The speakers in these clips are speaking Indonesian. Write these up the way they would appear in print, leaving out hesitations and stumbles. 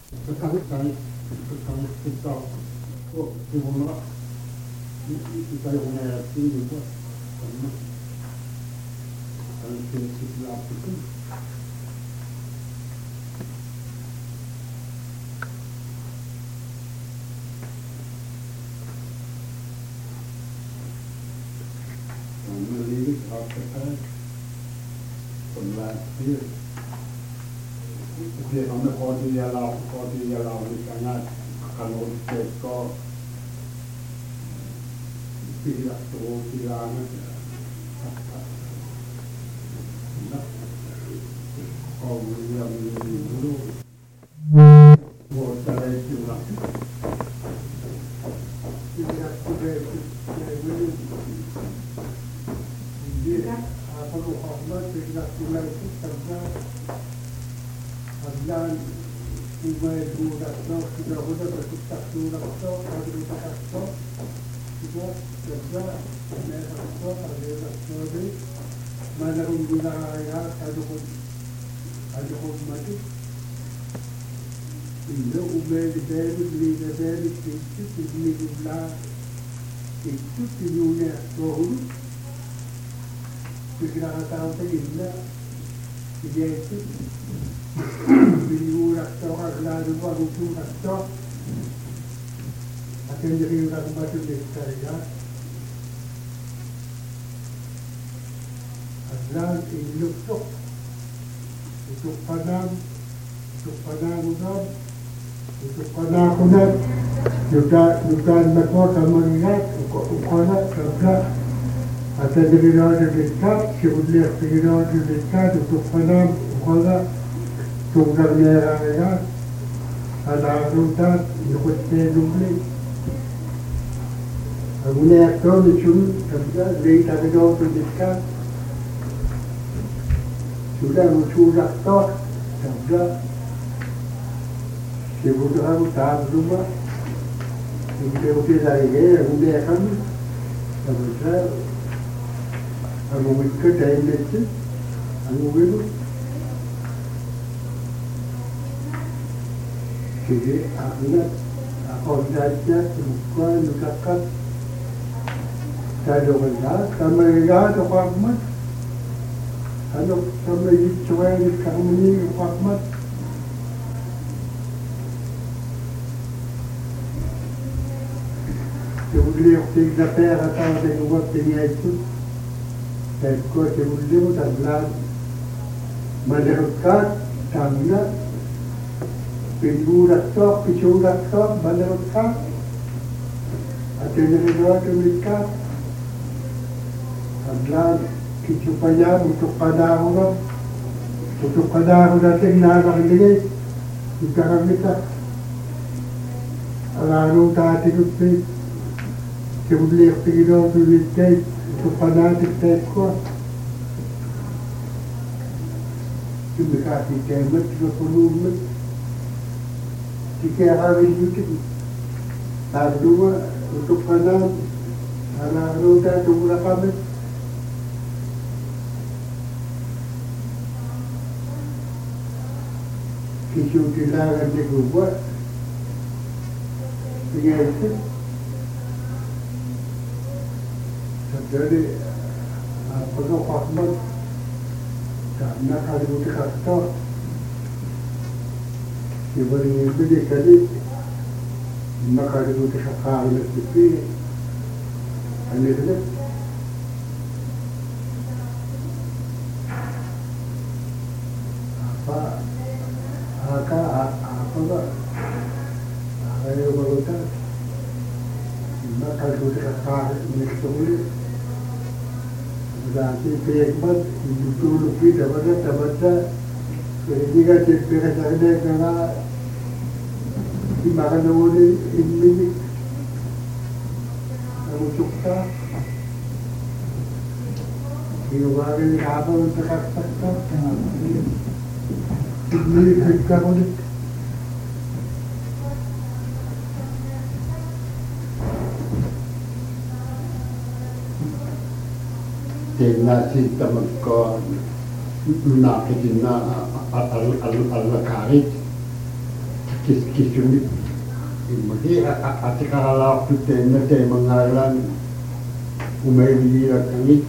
Kekali-kali kita kok gimana kita yang mengerti juga karena kalau prinsip itu melirik apa penlatih dia kami kau dia lalu sangat kalau kita tidak tahu tidak kau yang dulu buat saya itu lah tidak dia perlu hormat tidak mulai itu karena dan mulai budak sudah bertukar sudah ada juga kerja mereka ada mana guna ya ada mati ini umel dari itu gula itu tiunya rohul kita tahu ini dia itu video raktor lalu baru tu raktor akan jadi orang baru berkarya adalah ilmu untuk padang udang untuk padang juga nakota mengingat ukona kerja akan jadi orang dekat sebelum orang dekat untuk padang ukona tunggal merah ada rutan ikut peduli agune aktor itu kerja dari tadi dua pendidikan sudah muncul aktor kerja kebutuhan tahap rumah kemudian lagi agune akan kerja agune kerja ini agune jadi akhirnya orangnya bukan dekat ada orang sama ada hormat ada sama itu yang kami hormat kemudian kita pergi atau dengan waktu itu dan kemudian kita meneruskan karena pinduraktor, picuraktor, meneruskan ada negara Amerika adalah kicupaya untuk padahunan tinggal ini juga kita lalu tadi itu kemudian tinggal tuliskan untuk padahunan tekor juga kemet 30 menit jika hari itu kedua untuk padahunan lalu tadi tunggu kami kisah dilarang dibuat dengan itu jadi penuh hormat karena kalau kita kata diberi beli kali maka kalau kita kata lebih anehnya apa ayo barusan maka kalau kita kata ini nanti pekmat itu lebih dapat ketika cerita saya karena dimakan oleh ini kamu suka diubahkan apa untuk kata ini kita boleh nasi teman-teman nak kita al karit Kisumit. Magi ati kahalak tu tema mengalan umeli lakangit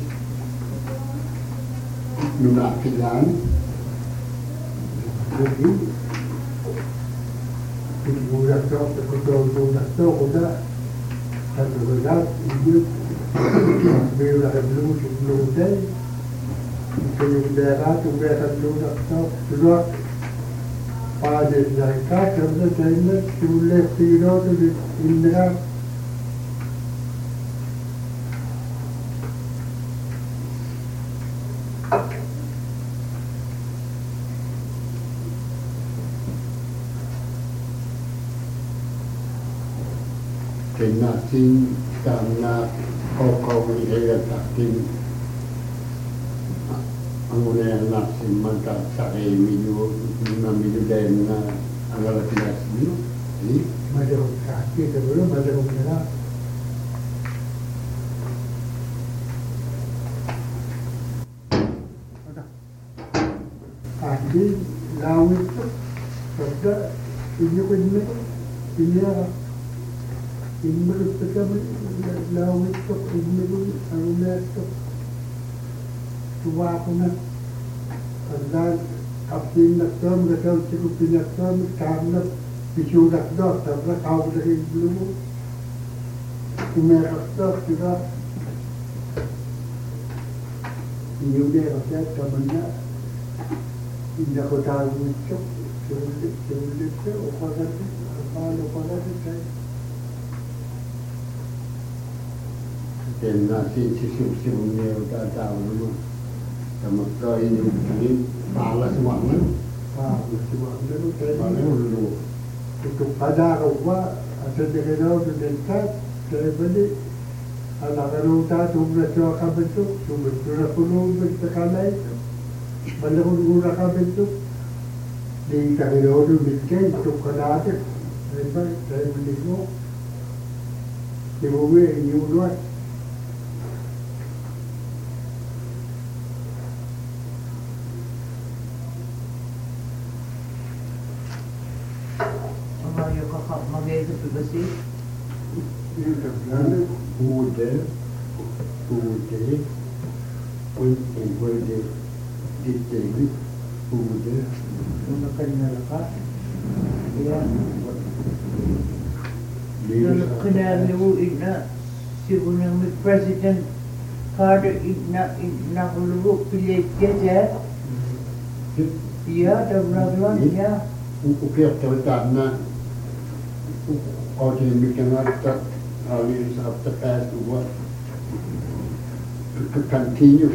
nunakilan. Jadi budak tu budak tu kuda satu budak hidup bela belum day itu daerah tu daerah budak tu budak pada mereka kerja China sulit tidak tu India China sin karena kau melihat takdim anggunnya nasim mantap saya minu dan anggaran tidak minu ini macam kaki sebelum macam mana kaki laut itu kerja ini menurut kita laut itu ini anggunnya itu tua pun ada kapten nakam nakam cukup nakam karena bisu nakam tapi kau dari dulu umur nakam juga ini dia rakyat kemennya indah kota itu sulit itu orang itu dan nasi sisum-sisumnya udah tahu dulu. Sama sekali ini balas semuanya dulu untuk pada rumah ada dengan dekat saya beli anak anak cuma cakap bentuk cuma puluh bersekalai mana pun guna bentuk di kalian itu bikin untuk kerja saya beli itu di bumi ini udah Maganda pa ba siya? Pude, ditegi, pude. Una kanya ka? Kaya, kanya niyo ina, siguro may President Carter ina kulubo pilit kaya iya, dabra-dabra, iya. Ukir terutama orang yang bikin harta ahli harta kas buat continue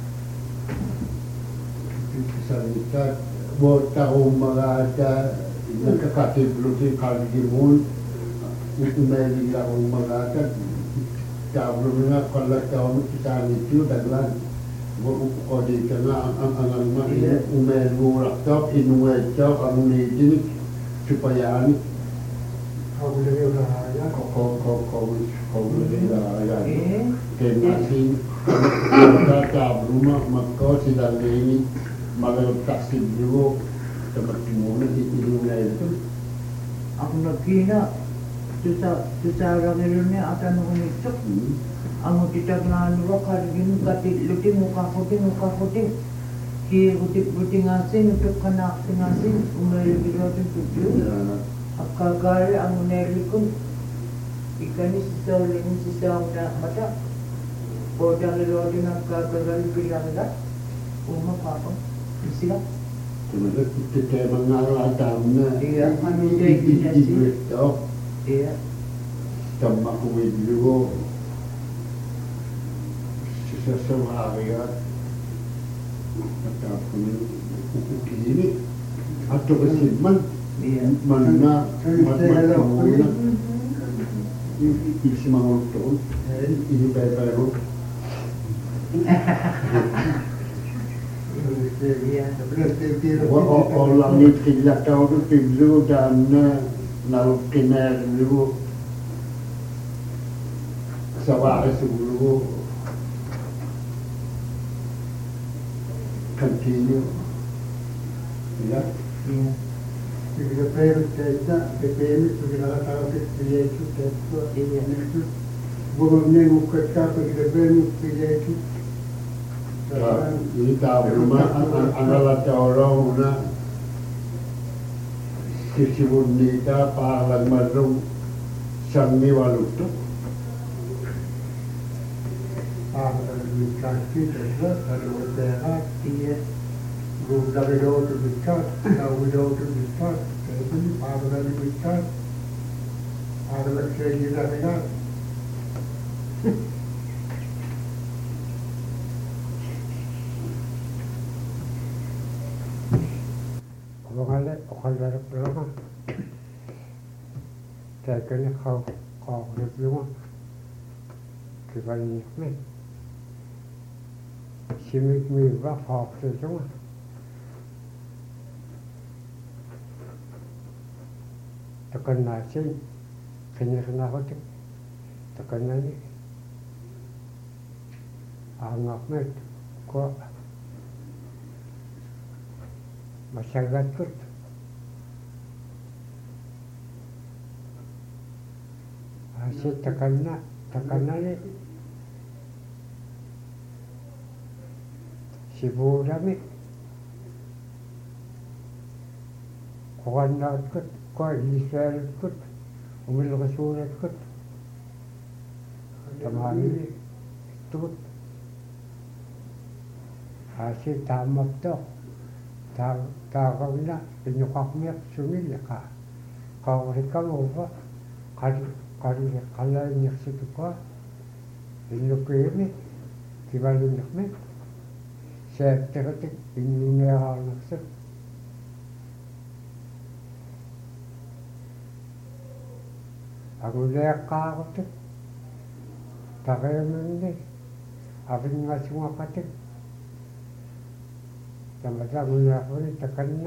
misalnya buat tahu merata nakakati belum kali gimun umeli tahu merata tahu kalau tahu kita itu dalam buat di tengah anak-anak umeli laptop inuai jauh kamu ini supaya ini kau boleh beraya, kau boleh beraya. Kenasi kita rumah maka sedang ini malam taksib dulu tempat mana itu itu. Aku nak kena tusa orang Indonesia akan mengucap. Aku tidak kenal lokal gini kati luting muka putih. Kiri putih ngasih untuk kena ngasih umur lebih tujuh. Akagari ang nelikon ikani sisa na mata bodang lodi na kagari bilang dah umma papang sila kemudian kita mengalah damna iya anu deh itu iya tambah kuih dulu sisa hari ya macam ini atau kesimpan mana mana isi mangutun ini baru orang ini tidak tahu tu dan lalu kena dulu sawah dulu continue ya Secretario Testa, PPM, Secretario Prieti, Testo, Buongiorno, Capo di Rebello, Prieti. Kita rumah adalah orang una sisi kita palang marung sangi walutu. di Tranquilla, all'Europea, da vedoto di Stato, da vedoto di Stato, e quindi parla di Stato, parla di ragazzi. Ojalá programa que le hago review que va a ir si me va a hacer eso tekan nasi kena hotel tekan nani angak ko masyarakat kot hasil tekanna ni siburami kuanna kot ko Israel kot umil rasulat kot tamami tut hasil tamak to tarawna pinyukakmiak sumilya ka kamu ba kalau nyaksitu ka ilukemi kibali nakme septegatik inyunya nakse aku lihat kagotik takayamende abin nga sumakatik Tamasa guna ko ni takan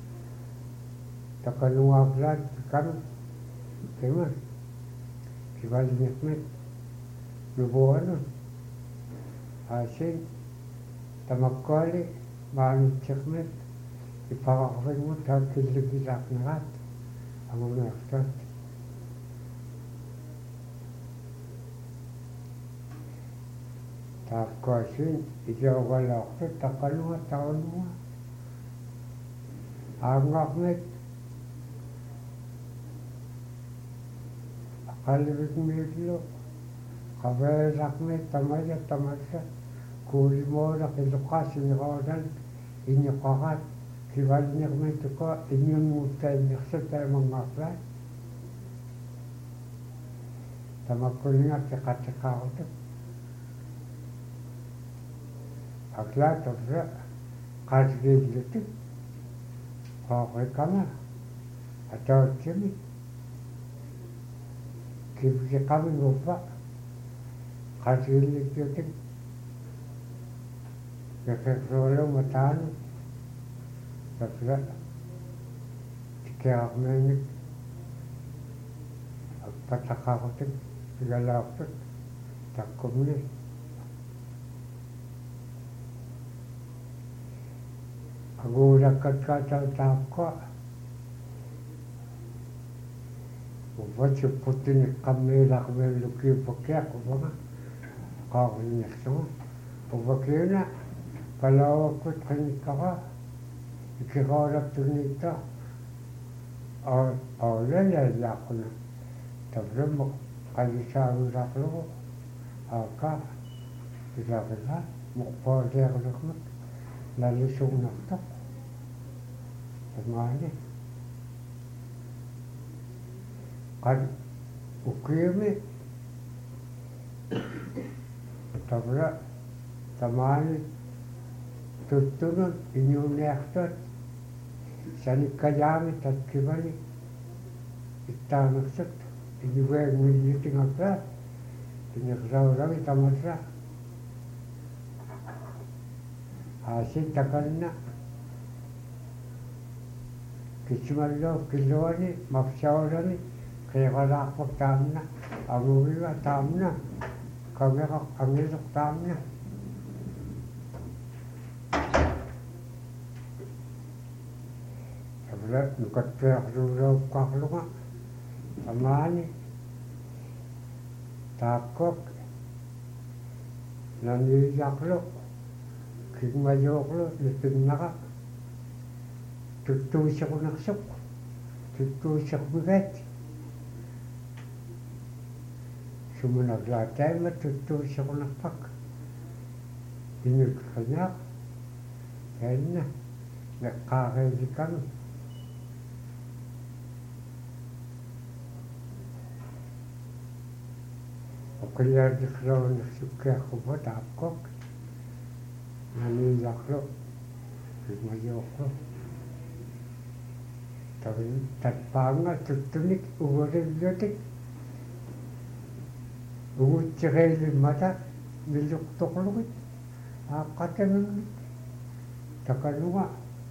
wablan kami kema kibali nikmet lubuan hasil tamakali mani chikmet ipakakawin mo tagkiligisak na kat ang mga aktat Takosin ikaw walak to takalunga takalunga angak met akalibig midlo kaberak met tamasa kuli mo na kilukas inikawadan inyakakat kibalinik met ko inyong mutay nyaksa tayo mga aklat tamakulinga kakatakao to aklat orra kargiliti kama atau kami kibki kami lupa kargiliti kekekrola matan aklat tiga menit patakakotin galakot takumni Aku dekat kata takwa. Buat seputin kami nak meluki pakai aku bang. Kau ni semua. Pakai na kalau aku tanya kau nak tunita. Lele aku na. Tapi mak kali sahaja nak lu. Aka tidak kena mak pada aku nak. Lalu sungguh tak, semua ni. Kan ukir tapi semua ni tuturun inyun ektor, sani kajami tak kibali, kita maksud inyuwe mili tinggal per, tinggal orang kita masra. Hasil takalna kismallo kiloni mafshaurani kaya tamna aguwa tamna kamera angelo tamna Tabla nukatpeaqluulau qarluqa amaani taakkok naniillaqlu kigmajuuqlu nipinnaqa tuttuusiqunersuq tuttuusiqmigaat sumunaglaataimma tuttuusiqunerpak inukqinaaq tainna meqqaaqiilikanu oqillardiqlaunersukkaaqupa taakkok naniillaqlu kigmajuuqlu tatpaanga tuttunik ugurillutik ugutsiqeilimmata milluqtoqlugit aaqqatamimmi takaluga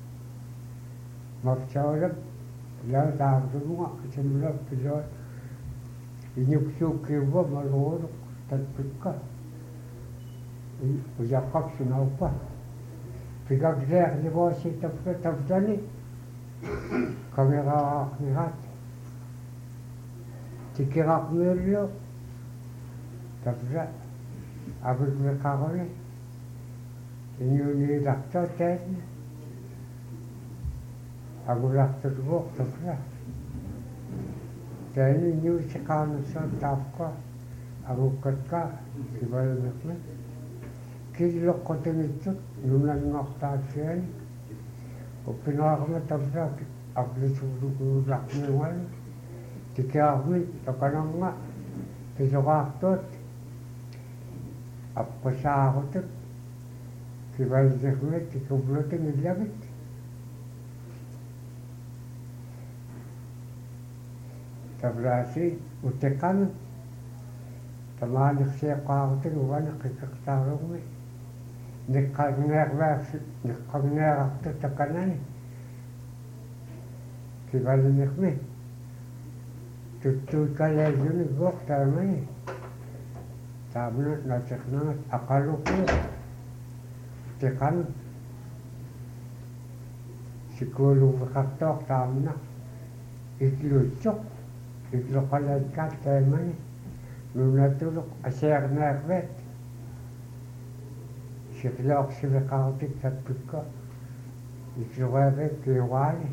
mapsaulap laataartumuga asamulap pilua inyuksuukkiuva maluuluq tatpikka ujaqqapsunauppa pikakleernivuasi taftani kameraaqnirat tikiraqmiullu tafla avigmeqaruni inyuniilartua taanna agulartuluguq tafla taani inyuusiqaarnersuat taafqa agukkatka ivalmeqmi killeqqutungitsut nunanngortaatsiani uppinaaqama tafla aqlisuuluguulaqmiugal tikiarmi takananga pisoqaartuat аппасаарутут киваллермит тикублутин иллагит таблааси утеккан тамаанерсиаққаарутин угана қиққартаарумми неққагнеарлу таканани киваллерми туттуикалааллуни гортаамани taamna nateknaat aqaluqu teqan sikuuluuveqartoq taamna ikluutsoq ikluqalaikkaat taamani nunatuluq asiarnaarvaat siqlaorsiveqarutik tatpikka ikluqaavek kiuaali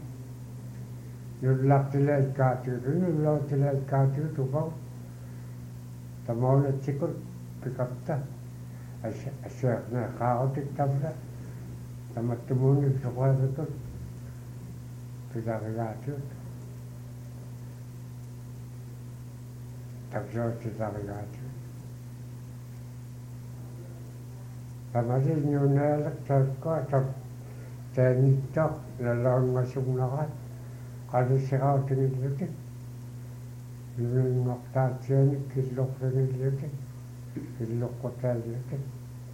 nullartilaikkaatiulu tupau tamaunatsikul pikapta asiarnaaqaarutik tavla tamattumuni suqaavekut pilarigaatiut tavsootitarigaatiut tamalilniunaalak taakkaa taanittoq nalaunngasugnaqat qalussirautigilutik nuningortaatsianik killoqlunillutik killoqqutaallutik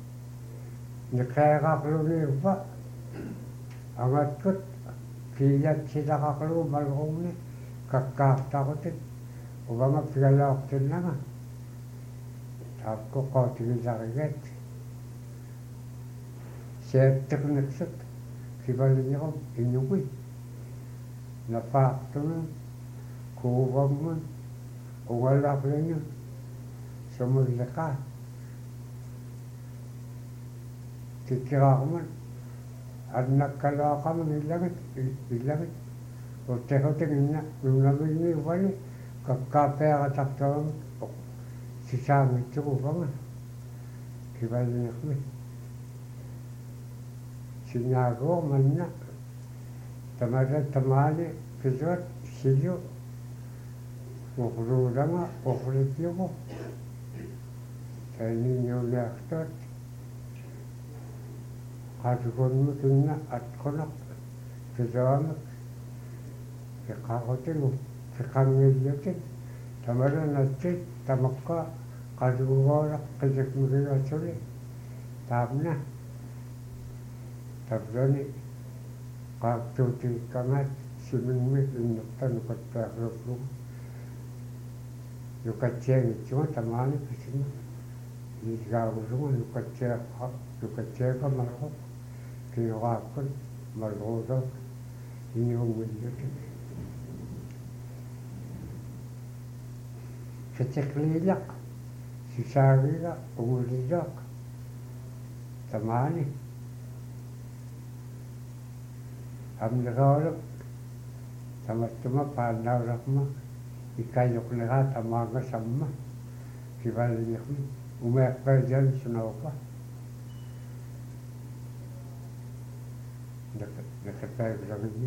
niqaaqaqluniuppa angatkut kiilatsilaqaqlugu malruumni kakkaartarutik uvanga pigalaortinnanga taakkoqautigillaригаат сеэттэрнэрсут кивалинерум иннугui напаартунун кууваммун угаллаарлуни сумуллекаа тиккираармун аннаккалаақамун иллагит уттехутин инна нунаминни ували каккаапеаратартавам сисаангитсугувама кивалинерми синаагоо манна тамаали писуат силу угрууданга угритиугу таниниулиартуат qaatukунну кинна атқунақ писуамак пеқарутигу пеқангиллутик тамаланатсит тамаққа qaatukugooleq qisakмигигаатсули таамна таблани qaaqtuutikkangaat simingmi innertanukatpaaqluqlugu yukatsiagitsuga tamaani pisima iigaagusuga yukatsiaqa malruq kiuqaakkun malruusoq inuumullutik katiqliilaq susaagiga ungulilaq tamaani amniqaulup tamattuma paannauraqma ikayuqniqa tamaanga samma kivalliqmi umeeqqajan sunauqa nakatayuqlaqinni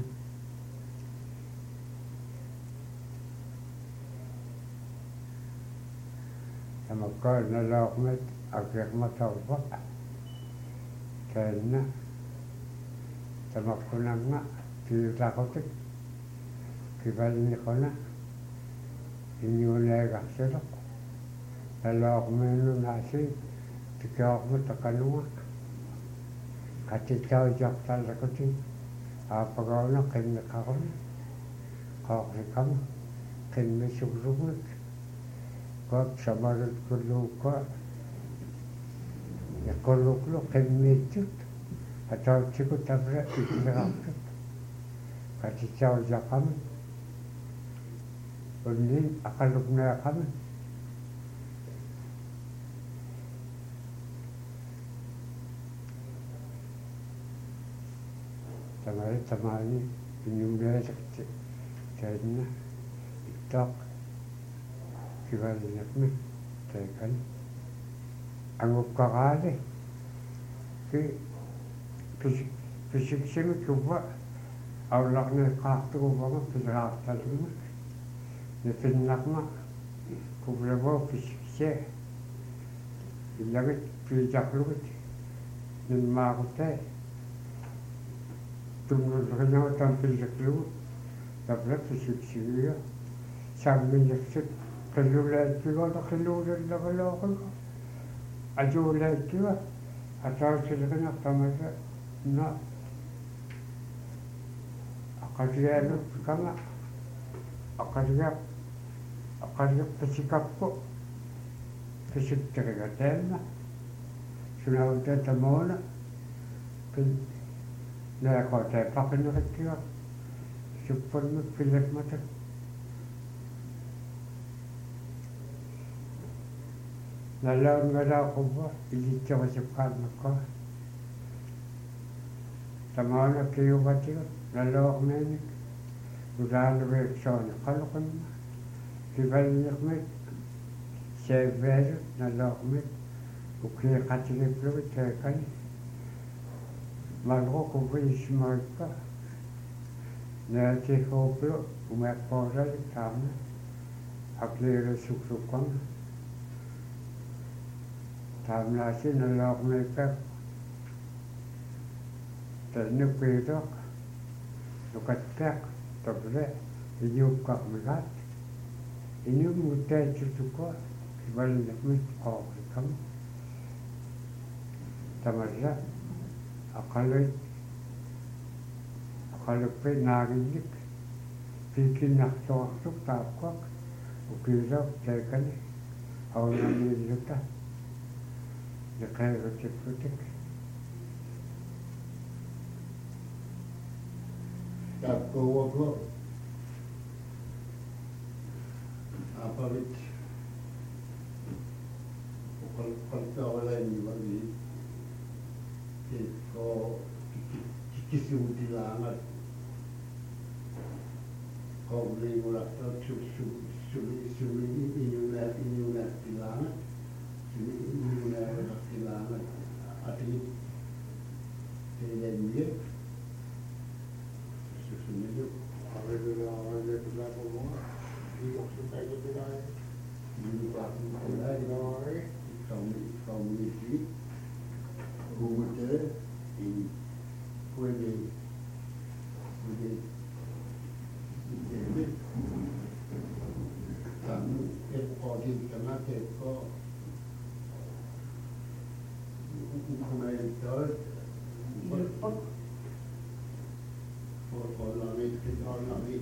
tamakkaa nalauqmet aqiqmataupa kaanna tamakkunanga tiilaqotik kivalliqona inniunaagaqsiloq nalauqmeenu naasi tikaaqmu taqanuga qatitaujartallakutin aapagauna qimmiqarumi qaaqsikama qimmisugluguik qaq samarut kulluukka yaqulluqlu qimmiittut atautsiku tavra ikliqartut qatitaujaqami unnin aqaluknaaqami tamari tamaani inuunaaliqti taanna ittaaq kivalliqmi taakan angukkaqaali ki pisiksimi kuva aulaqneqqaartuguvaga piliqaartalunga nipinnaqma kuvravo pisikse illagit piitaqlugit nimmaaqutee tunnulleriñagu tampilliqlugu tapla pisiksigia sammiñiqsik qillulaattigola qilluulallaqalooqiga ajuulaattiga atausilqiñaq tamarra na aqallialuppikanga aqalliq pisikappu pisikteriga taanna sunauta tamoona naaqootee paqineriqtiga suppulmik pilliqmatak nalaungalaaquva ilitserisuqqaannakka tamaana kiyugatiga nalaormeenik ulaanuviiksooni qaluqinna kivalliqmik seevveelut nalaormik ukiiqatigiplugi taakani malruquvviismaikka naatihuuplu umeeqqooralik taamna aqliirissuqsuqqanga taamnaasi nalaormiikka tannupiidoq nukatteq tople iñuuqqarmigaat iñumngutaatsutukua kivalliqmik qooqikam tamarra aqaluppi naagillik piikinnartuartuq taapquaq ukiiloq taakani aunamiilluta liqeerutikkutik taapkuuaqlo aapavit uqalqaltaoralaanniwagi ko kikisuutilaangat qawliingulaqta suli iñunaattilaangat iñunaaraqtilaangat atigit teilaniak susunilu arregulaaqallakulaaquga iuqsutaigutilaai iuqaaqtilaai kaumiti Google in puede kamu audit karena ko komentar for langit kita langit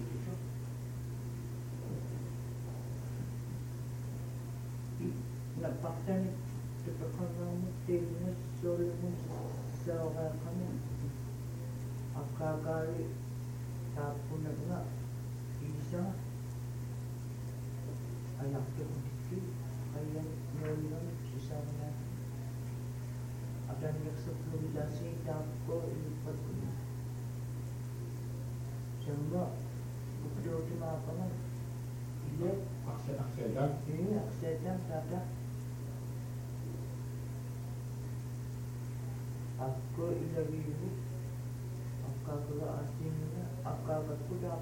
napaktan tutukangamut tignas solmus sawakanam akakari tapos na nga, isa, anak ko dito, kaya ngayon, sisama na. At ang nagsapulila siya, tapos ko, ilipat ko na. Siya nga, bukdo tumapa nga, ilit, Aksedan. aksedan, tata. Ako ilagay mo, ang kagawaasin mo na, ang kagat ko na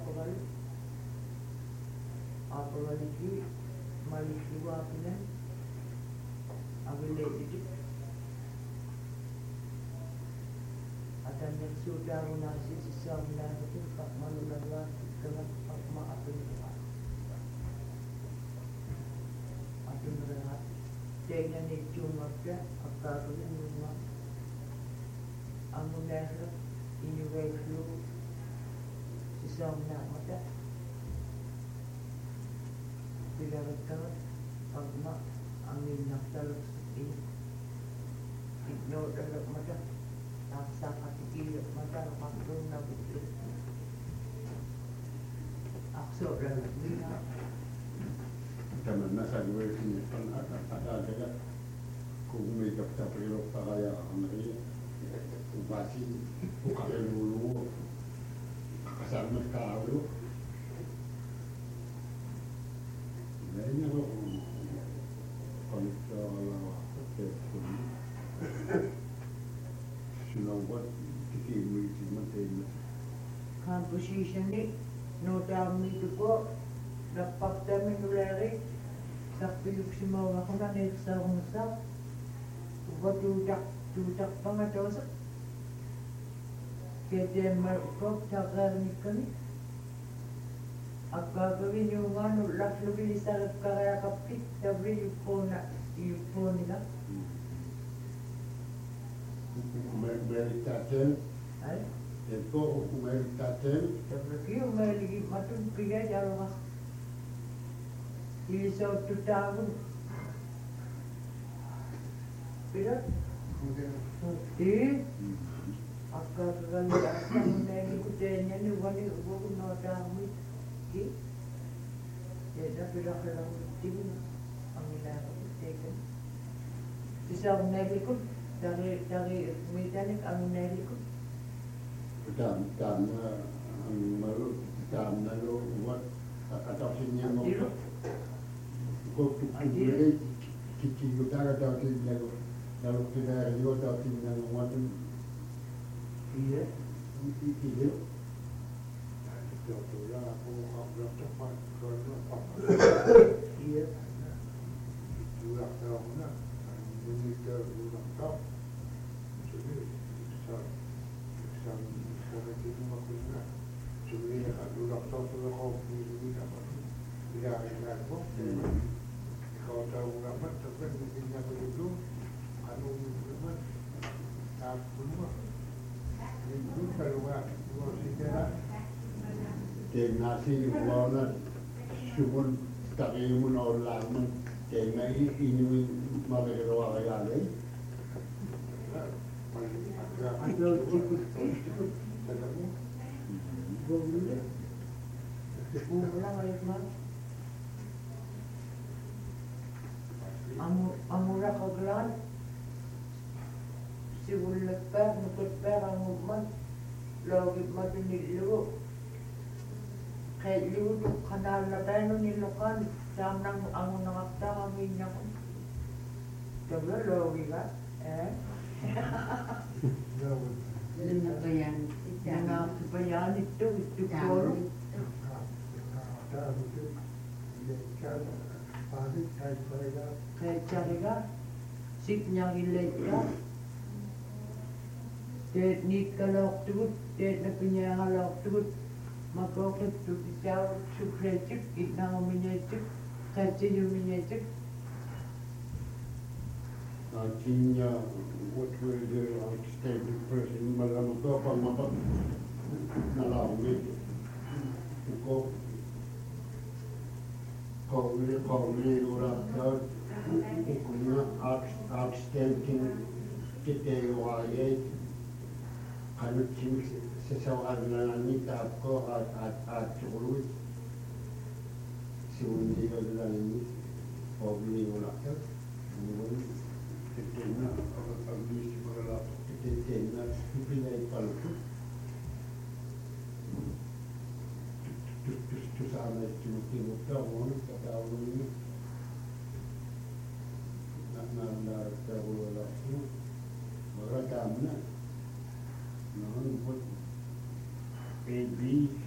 apagaligi, malisiwa pinan, ang ilagay. At ang nagsuda ko na sa mga natin, pagmanulawa, pagmaapin ko. At yung lahat, tingnan ni Chumaka, ang kagawin mo mga ang munahirap, inuway flu, isang mata. Pilarat-karat, pagma, ang inaktalak sa iyo. Ignore talak mata, naksa katikilap mata, makakroon na buto. Akso, lalak nila. Tämän nasa juuri ada kung may kapta prilok pa kaya ang rin. Ubasi, ukalelulu, kasama kalo. Lainnya lo konekta ala telepon. Sinawat kikimi si matema. Composition ni, no dami ito ko, dapat kami nulari, sakpilok si mga ko na sa umusap, tutak pa nga dosa. Kaya marupok, takarnik kami. At gagawin yung laklubi sa karaya kapit, sabi yung po nila. Meritaten, Ay, ito meritaten, sabi yung maligi matulpigay, jaro ka. Ilisaw tutawon. Pero, akka kaganda akka munai kutenya ni wani ubu no dami ki ya pira pira tim amila teken sisa munai ko dari mekanik amunai ko dan malu dan lalu buat atau sinya mau kok tu kiki utara atau sinya lalu kita juga atau sinya mau iya iya Jodohnya aku ngobrol cepat, karena apa? iya Ulang tahunnya, menikah ulang tahun. Jadi, sang itu maksudnya, sebenarnya kan ulang tahun sudah kau pilih apa? Tidak ada kok. Kalau tahu apa, tapi mungkinnya begitu, anu mungkin tak pernah. Itu kalau sejarah. nasi buana subun takimun orang kena ini malah kaya lagi. ada cikut boleh pulang ayat man amura kaglan si ulapar nukutpar amumman lagi mati nilu kayak lu kanal na tayo nilukan samnang ang nakakta kami niya ko coba lagi ka Nangakabayan ito koro. Kahit cariga, sip niyang ilit ka. Kahit nit ka laok tugod, kahit na pinyanga laok tugod. Magkakit tukisaw, sukretik, itnang uminyetik, kahit siya uminyetik. Nantinya what will the outstanding person malam itu apa mata nalaumi kau ni orang dah punya outstanding kita wajib kalau seseorang nanani tapko at chukului siundi ko nanani pobli wala ka mungkin ketena abis segala ketena pilih palu tu sama tu tahun tahun ini nak tahun wala tu mereka mana non buat baby